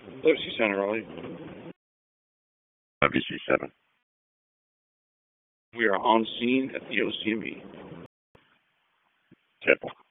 WC Center, Raleigh. WC7. We are on scene at the OCME. Temple.